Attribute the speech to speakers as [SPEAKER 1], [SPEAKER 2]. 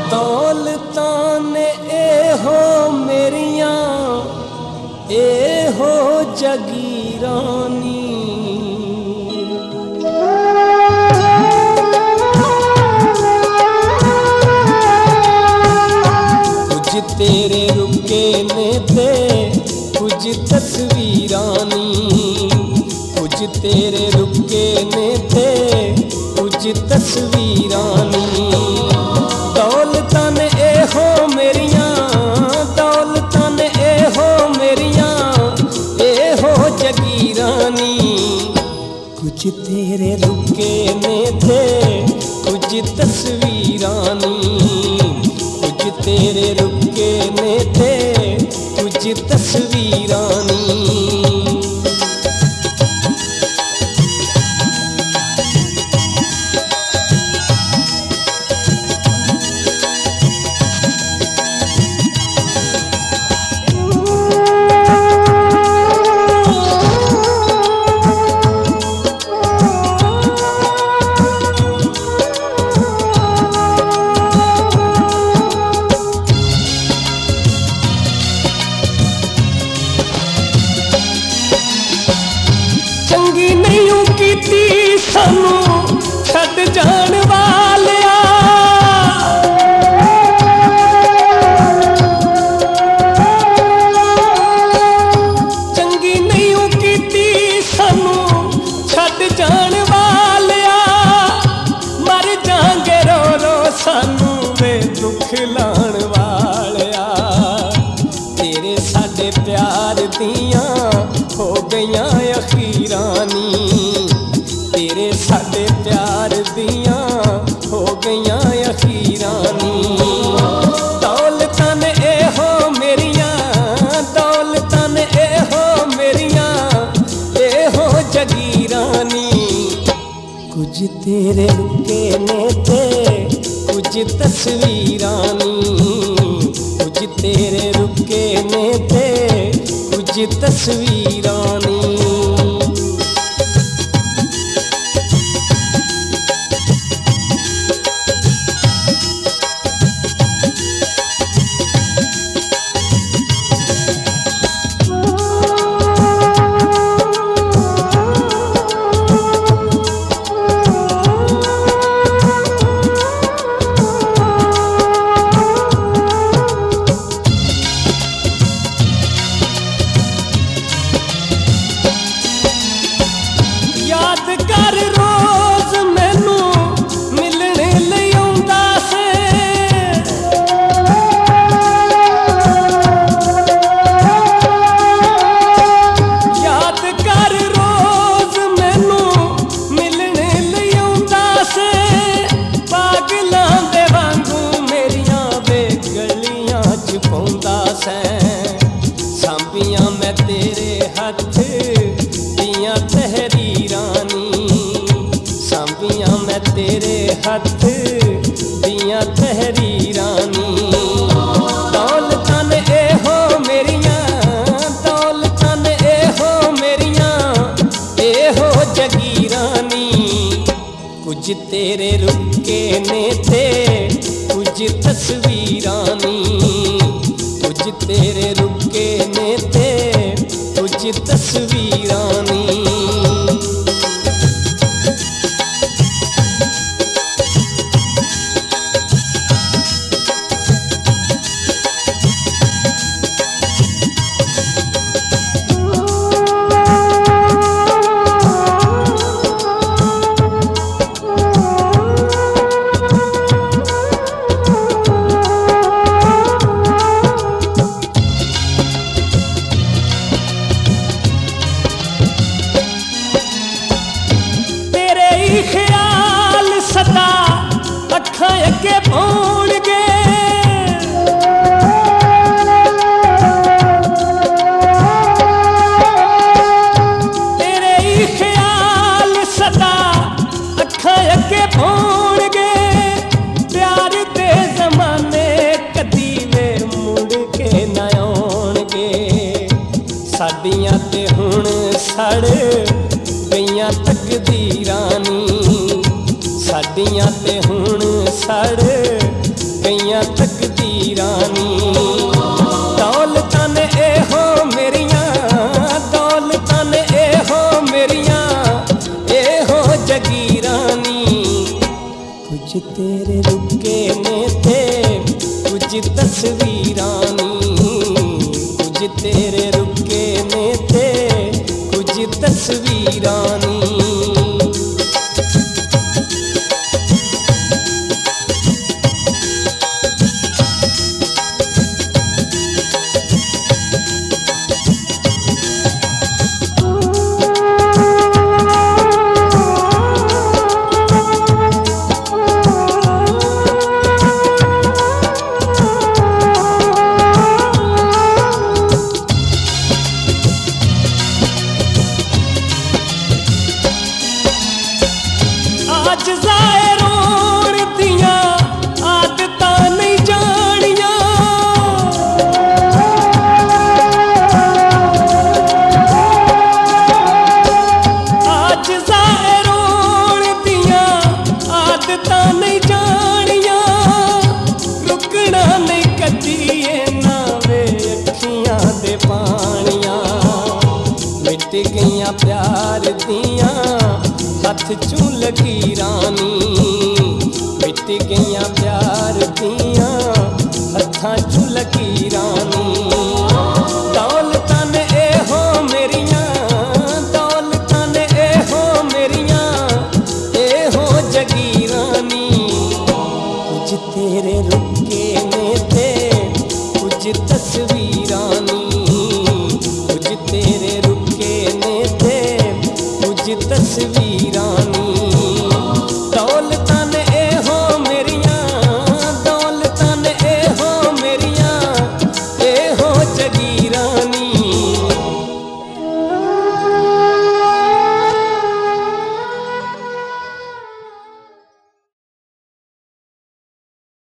[SPEAKER 1] दौलतां ने एहो मेरियां एहो जगीरानी कुछ तेरे रुके ने ते कुछ तस्वीरानी कुछ तेरे रुके ने ते कुछ तस्वीरानी दौलतां ने एहो मेरियां दौलतां ने एहो मेरियां एहो जगीरानी कुछ तेरे रुके ने थे कुछ तस्वीरानी कुछ तेरे रुके ने थे कुछ तस्वीरानी चंगी नहीं कीती सानू छड़ जान वालिया चंगी नहीं कीती सानू छड़ जान वालिया मर जांगे रो रो सानू वे दुख लाण वालिया तेरे साडे प्यार दियां हो गईयां अखीरानी तेरे साडे प्यार दियां हो गईयां अखीरानी दौलतां ने एहो मेरियां दौलतां ने एहो मेरियां एहो जगीरानी कुछ तेरे रुके ने ते कुछ तस्वीरानी कुछ तेरे रुके ने ते कुछ तस्वीरानी याद कर रोज मैनू मिलने लई आउंदा से याद कर रोज मैनू मिलने लई आउंदा से पागलां दे वांगू मेरियां वे गलियां च पौंदा से सांभियां मैं तेरे हथ दियां तहरीरानी सांभियां मैं तेरे हथ दियां तहरीरानी दौलतां ने एहो मेरियां दौलतां ने एहो मेरियां एहो जगीरानी कुछ तेरे रुके ने ते कुछ तस्वीरानी कुछ तेरे रुके ने ते कुछ तस्वीरानी ख्याल सदा अखां अगे पौणगे तेरे ही ख्याल सदा अखां अगे पौणगे प्यार दे जमाने कदी वे मुड़ के ना आउणगे साडियां ते हुण सड़ गईयां तकदीरानी साडियां ते हुण सड़ गईयां तकदीरां नी। दौलतां ने एहो मेरियां, दौलतां ने एहो मेरियां, एहो जगीरां नी। कुछ तेरे रुके ने ते कुछ तस्वीरां नी, कुछ तेरे रुके ने ते कुछ तस्वीरां नी। आज जाए रोण दियां आदतां नहीं जानियां, आज जाए रोण दियां आदतां नहीं जानियां। रुकना नहीं कदी ना वे अखियां दे पानियां, मिट गईयां प्यार दियां हथ चूं लकीरां नी, मिट गईयां प्यार दियां हत्थां चूं